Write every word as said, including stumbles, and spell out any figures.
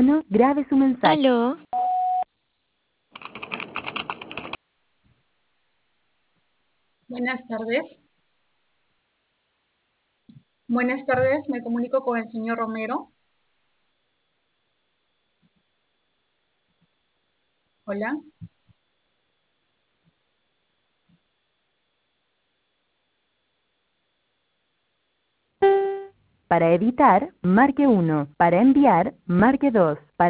tono, grabe su mensaje. Aló. Buenas tardes. Buenas tardes, me comunico con el señor Romero. Hola. Para editar, marque uno. Para enviar, marque dos. Para